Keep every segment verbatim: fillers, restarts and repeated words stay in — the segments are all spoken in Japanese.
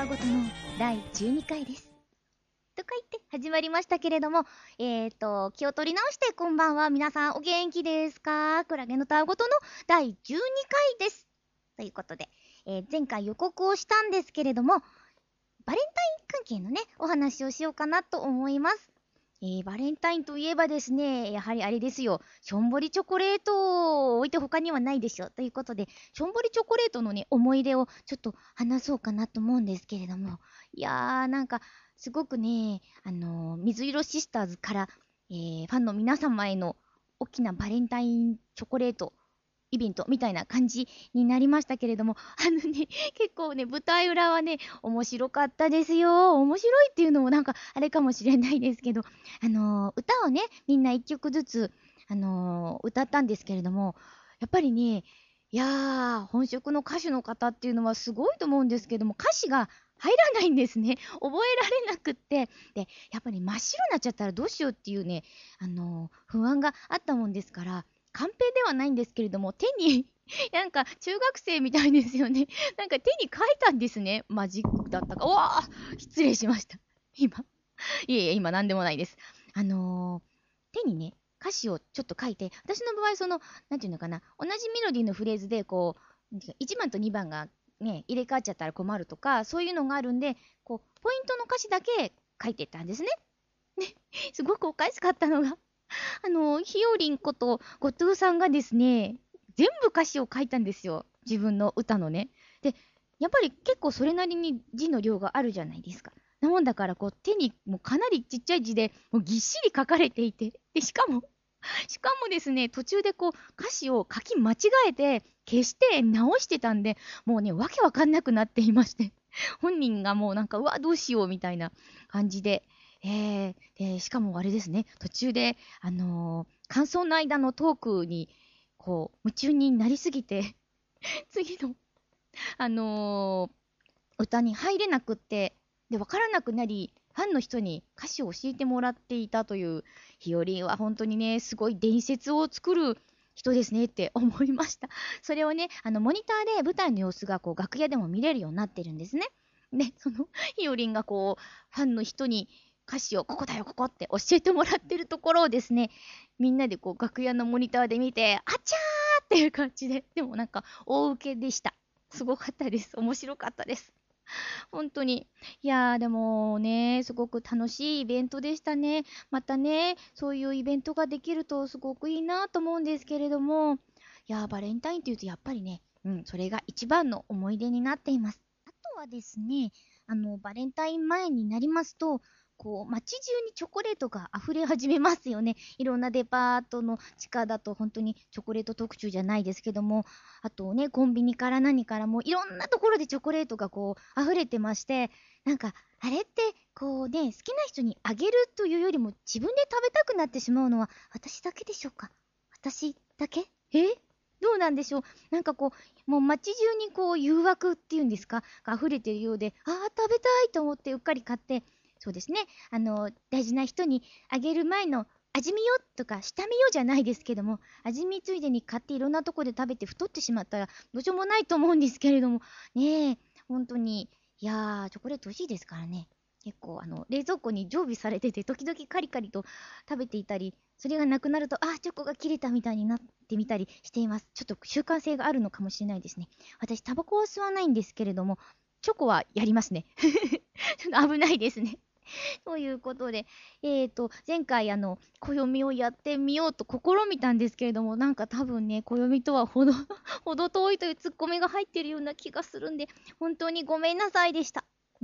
わごとのだいじゅうにかいです。とか言って始まりましたけれども、えーと、気を取り直してこんばんは。皆さんお元気ですか？クラゲのたわごとのだいじゅうにかいです。ということで、えー前回予告をしたんですけれども、バレンタイン関係のね、お話をしようかなと思います。えー、バレンタインといえばですね、やはりあれですよ、しょんぼりチョコレートを置いて他にはないでしょ。ということで、しょんぼりチョコレートのね、思い出をちょっと話そうかなと思うんですけれども、いやー、なんか、すごくね、あのー水色シスターズから、えーファンの皆様への大きなバレンタインチョコレートイベントみたいな感じになりましたけれども、あのね、結構ね、舞台裏はね、面白かったですよ。面白いっていうのもなんかあれかもしれないですけど、あのー歌をね、みんないっきょくずつ、あのー歌ったんですけれども、やっぱりね、いやー、本職の歌手の方っていうのはすごいと思うんですけども、歌詞が入らないんですね。覚えられなくって。で、やっぱり真っ白になっちゃったらどうしようっていうね、あのー不安があったもんですから、カンペではないんですけれども、手になんか中学生みたいですよね。なんか手に書いたんですね。マジックだったか。うわー失礼しました。今。いえいえ、今なんでもないです。あのー手にね、歌詞をちょっと書いて、私の場合、その、なんていうのかな、同じメロディーのフレーズで、こう、いちばんとにばんがね、入れ替わっちゃったら困るとか、そういうのがあるんで、こう、ポイントの歌詞だけ書いてったんですね。ね、すごくおかしかったのが、あの、ひよりんこと後藤さんがですね、全部歌詞を書いたんですよ。自分の歌のね。で、やっぱり結構それなりに字の量があるじゃないですか。なもんだからこう手にもうかなりちっちゃい字でもうぎっしり書かれていて、で、しかも、しかもですね、途中でこう歌詞を書き間違えて消して直してたんで、もうね、わけわかんなくなっていまして、本人がもうなんか、うわ、どうしようみたいな感じで、えー、で、しかもあれですね、途中で、あのー感想の間のトークに、こう、夢中になりすぎて、次の、あのー歌に入れなくって、で、わからなくなり、ファンの人に歌詞を教えてもらっていたという、ひよりんは本当にね、すごい伝説を作る人ですねって思いました。それをね、あの、モニターで舞台の様子がこう楽屋でも見れるようになってるんですね。で、そのひよりんがこう、ファンの人に歌詞をここだよ、ここって教えてもらってるところをですね、みんなでこう楽屋のモニターで見て、あちゃーっていう感じで、でもなんか大受けでした。すごかったです。面白かったです。本当に。いやー、でもね、すごく楽しいイベントでしたね。またね、そういうイベントができるとすごくいいなと思うんですけれども、いやー、バレンタインっていうとやっぱりね、うん、それが一番の思い出になっています。あとはですね、あの、バレンタイン前になりますと、こう、街中にチョコレートが溢れ始めますよね。いろんなデパートの地下だと本当にチョコレート特注じゃないですけども、あとね、コンビニから何からもいろんなところでチョコレートがこう溢れてまして、なんか、あれって、こうね、好きな人にあげるというよりも自分で食べたくなってしまうのは私だけでしょうか？私だけ？えどうなんでしょう？なんかこう、もう街中にこう誘惑っていうんですかが溢れてるようで、ああ、食べたいと思ってうっかり買って、そうですね、あの、大事な人にあげる前の味見よとか下見よじゃないですけども、味見ついでに買っていろんなとこで食べて太ってしまったらどうしようもないと思うんですけれども、ねえ、本当に、いやー、チョコレート美味しいですからね。結構、あの、冷蔵庫に常備されてて、時々カリカリと食べていたり、それがなくなると、あ、チョコが切れたみたいになってみたりしています。ちょっと習慣性があるのかもしれないですね。私、タバコは吸わないんですけれども、チョコはやりますね。ちょっと危ないですね。ということで、えーと、前回あの、暦をやってみようと試みたんですけれども、なんか多分ね、暦とはほど、ほど遠いというツッコミが入ってるような気がするんで、本当にごめんなさいでした。うん、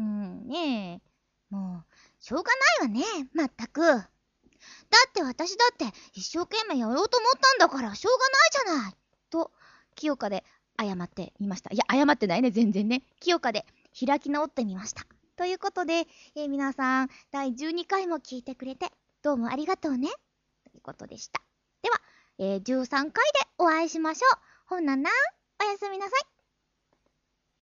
ねえ。もう、しょうがないわね、まったく。だって私だって一生懸命やろうと思ったんだからしょうがないじゃない。と、清香で謝ってみました。いや、謝ってないね、全然ね。清香で開き直ってみました。ということで、えー皆さん、だいじゅうにかいも聞いてくれて、どうもありがとうね。ということでした。では、えーじゅうさんかいでお会いしましょう。ほんなな、おやすみなさい。